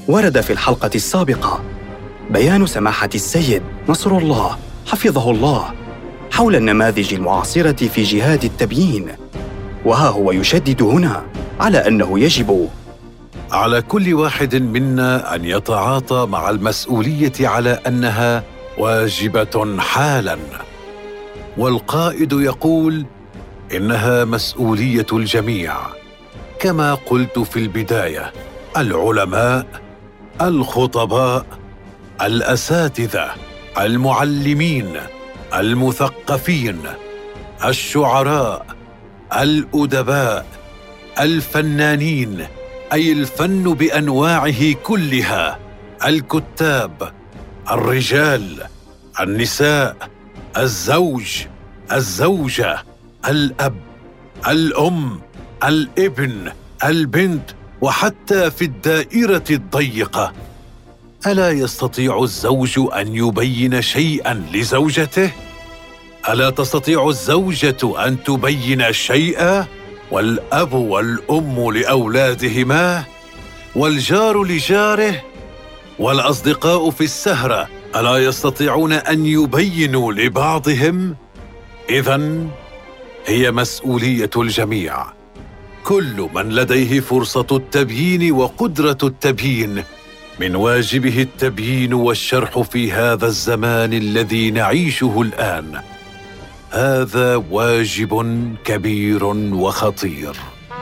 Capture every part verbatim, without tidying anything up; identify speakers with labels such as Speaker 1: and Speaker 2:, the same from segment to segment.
Speaker 1: ورد في الحلقة السابقة بيان سماحة السيد نصر الله حفظه الله حول النماذج المعاصرة في جهاد التبيين، وها هو يشدد هنا على أنه يجب
Speaker 2: على كل واحد منا أن يتعاطى مع المسؤولية على أنها واجبة حالاً، والقائد يقول إنها مسؤولية الجميع. كما قلت في البداية، العلماء، الخطباء، الأساتذة، المعلمين، المثقفين، الشعراء، الأدباء، الفنانين، أي الفن بأنواعه كلها، الكتاب، الرجال، النساء، الزوج، الزوجة، الأب، الأم، الابن، البنت، وحتى في الدائرة الضيقة. ألا يستطيع الزوج أن يبين شيئاً لزوجته؟ ألا تستطيع الزوجة أن تبين شيئاً؟ والأب والأم لأولادهما، والجار لجاره، والأصدقاء في السهرة ألا يستطيعون أن يبينوا لبعضهم؟ إذن هي مسؤولية الجميع. كل من لديه فرصة التبيين وقدرة التبيين من واجبه التبيين والشرح في هذا الزمان الذي نعيشه الآن. هذا واجب كبير وخطير.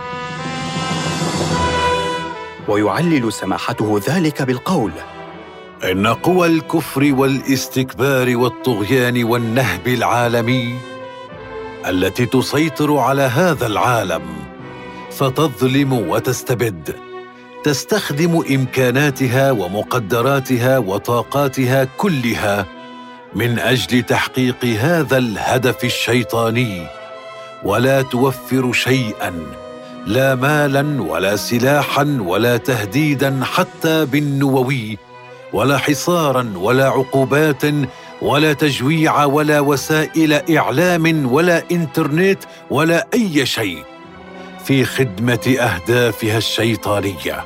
Speaker 1: ويعلل سماحته ذلك بالقول:
Speaker 2: إن قوى الكفر والاستكبار والطغيان والنهب العالمي التي تسيطر على هذا العالم فتظلم وتستبد تستخدم إمكاناتها ومقدراتها وطاقاتها كلها من أجل تحقيق هذا الهدف الشيطاني، ولا توفر شيئاً، لا مالاً ولا سلاحاً ولا تهديداً حتى بالنووي، ولا حصاراً ولا عقوبات ولا تجويع ولا وسائل إعلام ولا إنترنت ولا أي شيء في خدمة أهدافها الشيطانية.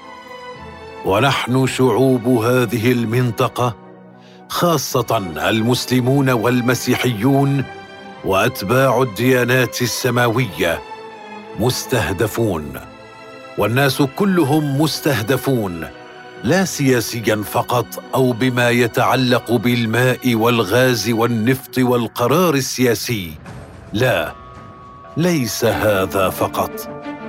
Speaker 2: ونحن شعوب هذه المنطقة، خاصة المسلمون والمسيحيون وأتباع الديانات السماوية، مستهدفون، والناس كلهم مستهدفون، لا سياسياً فقط أو بما يتعلق بالماء والغاز والنفط والقرار السياسي، لا، ليس هذا فقط.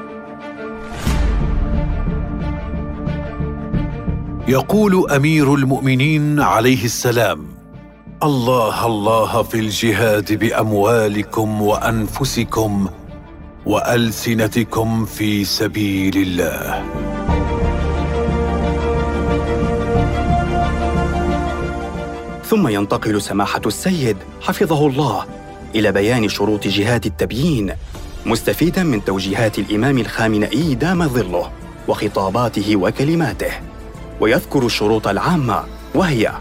Speaker 2: يقول أمير المؤمنين عليه السلام: الله الله في الجهاد بأموالكم وأنفسكم وألسنتكم في سبيل الله.
Speaker 1: ثم ينتقل سماحة السيد حفظه الله إلى بيان شروط جهاد التبيين، مستفيداً من توجيهات الإمام الخامنئي دام ظله وخطاباته وكلماته، ويذكر الشروط العامة، وهي: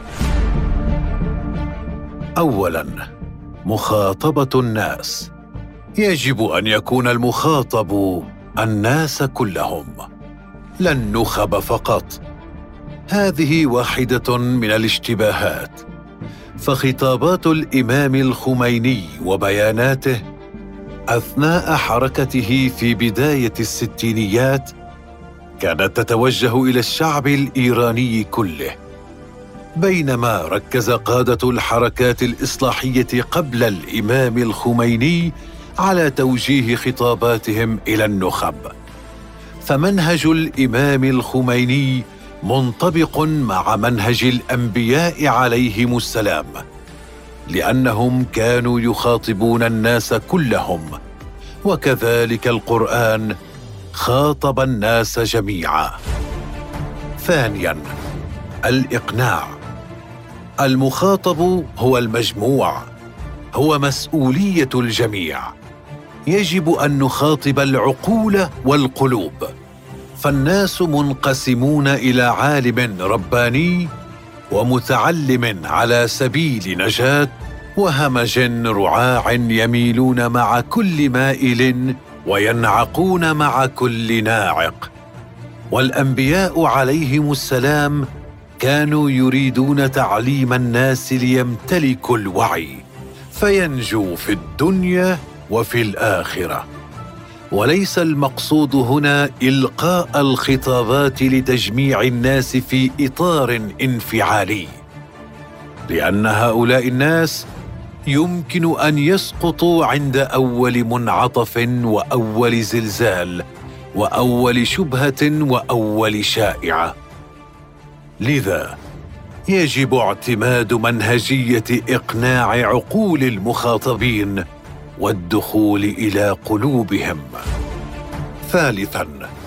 Speaker 2: أولاً، مخاطبة الناس. يجب أن يكون المخاطب الناس كلهم، لا النخب فقط. هذه واحدة من الاشتباهات، فخطابات الإمام الخميني وبياناته أثناء حركته في بداية الستينيات كانت تتوجه إلى الشعب الإيراني كله، بينما ركز قادة الحركات الإصلاحية قبل الإمام الخميني على توجيه خطاباتهم إلى النخب. فمنهج الإمام الخميني منطبق مع منهج الأنبياء عليهم السلام، لأنهم كانوا يخاطبون الناس كلهم، وكذلك القرآن خاطب الناس جميعا. ثانياً، الإقناع. المخاطب هو المجموع، هو مسؤولية الجميع. يجب أن نخاطب العقول والقلوب، فالناس منقسمون إلى عالم رباني ومتعلم على سبيل نجاة، وهمج رعاع يميلون مع كل مائل وينعقون مع كل ناعق. والأنبياء عليهم السلام كانوا يريدون تعليم الناس ليمتلكوا الوعي فينجوا في الدنيا وفي الآخرة. وليس المقصود هنا إلقاء الخطابات لتجميع الناس في إطار انفعالي، لأن هؤلاء الناس يمكن أن يسقطوا عند أول منعطف وأول زلزال وأول شبهة وأول شائعة. لذا يجب اعتماد منهجية إقناع عقول المخاطبين والدخول إلى قلوبهم. ثالثاً،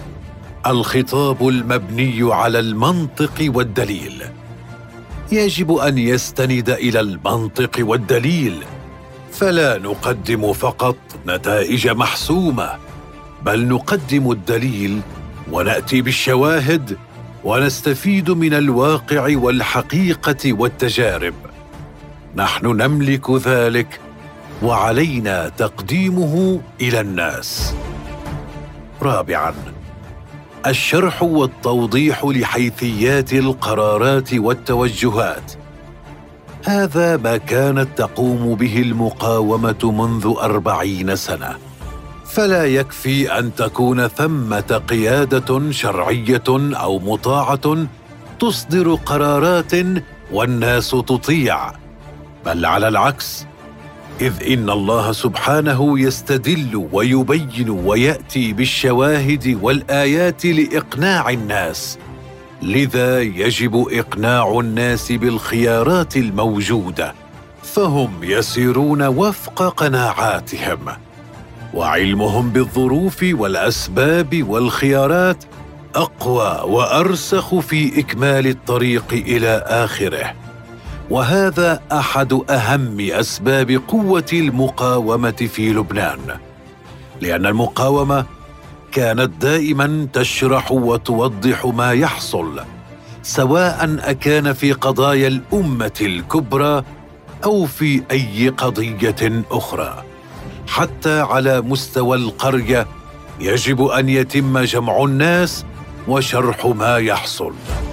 Speaker 2: الخطاب المبني على المنطق والدليل. يجب أن يستند إلى المنطق والدليل، فلا نقدم فقط نتائج محسومة، بل نقدم الدليل ونأتي بالشواهد ونستفيد من الواقع والحقيقة والتجارب. نحن نملك ذلك وعلينا تقديمه إلى الناس. رابعاً، الشرح والتوضيح لحيثيات القرارات والتوجهات. هذا ما كانت تقوم به المقاومة منذ أربعين سنة، فلا يكفي أن تكون ثمة قيادة شرعية أو مطاعة تصدر قرارات والناس تطيع، بل على العكس، إذ إن الله سبحانه يستدل ويبين ويأتي بالشواهد والآيات لإقناع الناس. لذا يجب إقناع الناس بالخيارات الموجودة، فهم يسيرون وفق قناعاتهم، وعلمهم بالظروف والأسباب والخيارات أقوى وأرسخ في إكمال الطريق إلى آخره. وهذا أحد أهم أسباب قوة المقاومة في لبنان، لأن المقاومة كانت دائماً تشرح وتوضح ما يحصل، سواء أكان في قضايا الأمة الكبرى أو في أي قضية أخرى. حتى على مستوى القرية يجب أن يتم جمع الناس وشرح ما يحصل.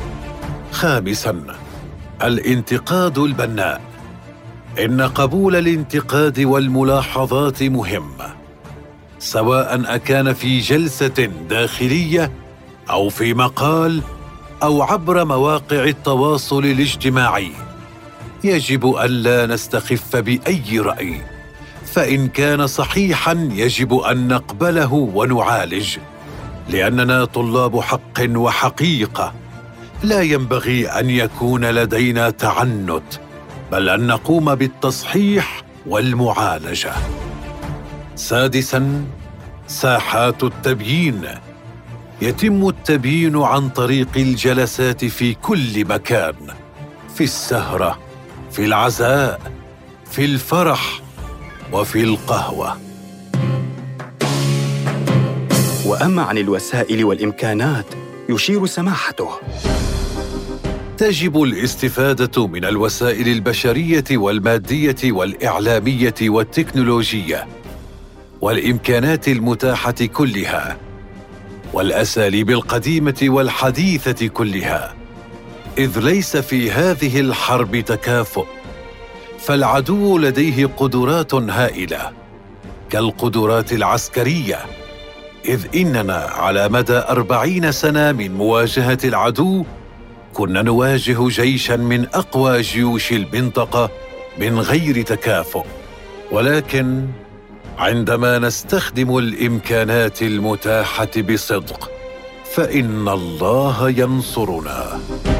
Speaker 2: خامساً، الانتقاد البناء. إن قبول الانتقاد والملاحظات مهم، سواء أكان في جلسة داخلية أو في مقال أو عبر مواقع التواصل الاجتماعي. يجب ألا نستخف بأي رأي، فإن كان صحيحاً يجب أن نقبله ونعالج، لأننا طلاب حق وحقيقة. لا ينبغي أن يكون لدينا تعنت، بل أن نقوم بالتصحيح والمعالجة. سادساً، ساحات التبيين. يتم التبيين عن طريق الجلسات في كل مكان، في السهرة، في العزاء، في الفرح، وفي القهوة.
Speaker 1: وأما عن الوسائل والإمكانات، يشير سماحته:
Speaker 2: تجب الاستفادة من الوسائل البشرية والمادية والإعلامية والتكنولوجية والإمكانات المتاحة كلها، والأساليب القديمة والحديثة كلها، إذ ليس في هذه الحرب تكافؤ، فالعدو لديه قدرات هائلة كالقدرات العسكرية، إذ إننا على مدى أربعين سنة من مواجهة العدو كنا نواجه جيشاً من أقوى جيوش المنطقة من غير تكافؤ. ولكن عندما نستخدم الإمكانات المتاحة بصدق فإن الله ينصرنا.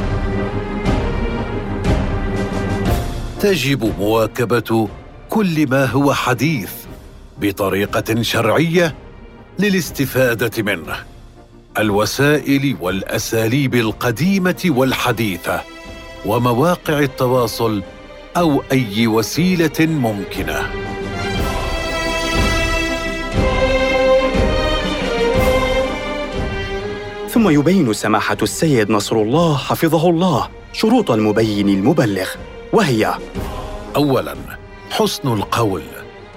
Speaker 2: تجب مواكبة كل ما هو حديث بطريقة شرعية للاستفادة منه، الوسائل والأساليب القديمة والحديثة ومواقع التواصل أو أي وسيلة ممكنة.
Speaker 1: ثم يبين سماحة السيد نصر الله حفظه الله شروط المبين المبلغ، وهي:
Speaker 2: أولاً، حسن القول.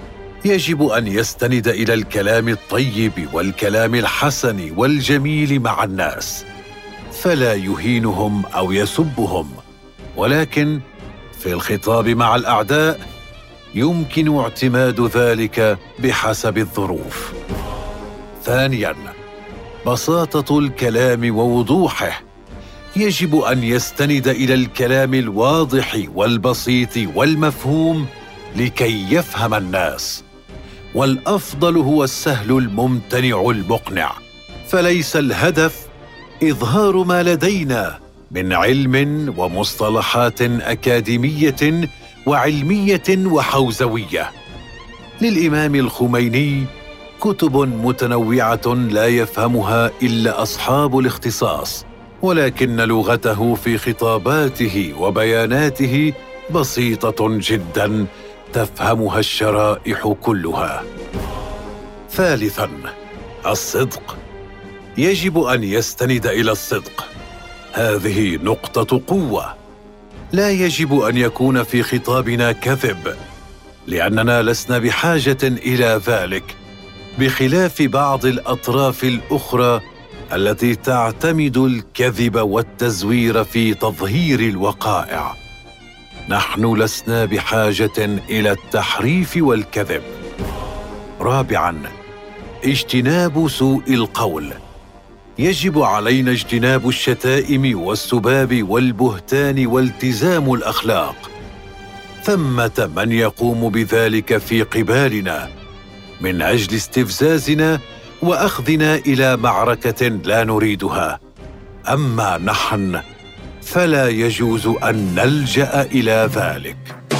Speaker 2: يجب أن يستند إلى الكلام الطيب والكلام الحسن والجميل مع الناس، فلا يهينهم أو يسبهم، ولكن في الخطاب مع الأعداء يمكن اعتماد ذلك بحسب الظروف. ثانياً، بساطة الكلام ووضوحه. يجب أن يستند إلى الكلام الواضح والبسيط والمفهوم لكي يفهم الناس، والأفضل هو السهل الممتنع المقنع، فليس الهدف إظهار ما لدينا من علم ومصطلحات أكاديمية وعلمية وحوزوية. للإمام الخميني كتب متنوعة لا يفهمها إلا أصحاب الاختصاص، ولكن لغته في خطاباته وبياناته بسيطة جداً تفهمها الشرائح كلها. ثالثاً، الصدق. يجب أن يستند إلى الصدق، هذه نقطة قوة. لا يجب أن يكون في خطابنا كذب، لأننا لسنا بحاجة إلى ذلك، بخلاف بعض الأطراف الأخرى التي تعتمد الكذب والتزوير في تظهير الوقائع. نحن لسنا بحاجة إلى التحريف والكذب. رابعاً، اجتناب سوء القول. يجب علينا اجتناب الشتائم والسباب والبهتان والتزام الأخلاق. ثمة من يقوم بذلك في قبالنا من أجل استفزازنا وأخذنا إلى معركة لا نريدها، أما نحن فلا يجوز أن نلجأ إلى ذلك.